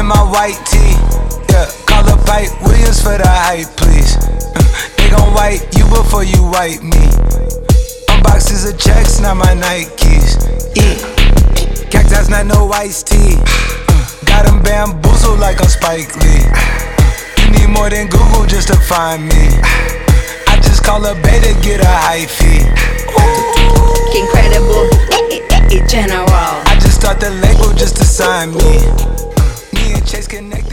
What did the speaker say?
in my white tee. Yeah, call up Pipe Williams for the hype, please. They gon' wipe you before you wipe me. Unboxes of checks, not my Nikes. Cacti's not no iced tea. Got them bamboozled like I'm Spike Lee. You need more than Google just to find me. I just call a beta, get a high fee. Incredible, general. I just start the label just to sign me. Me and Chase connected.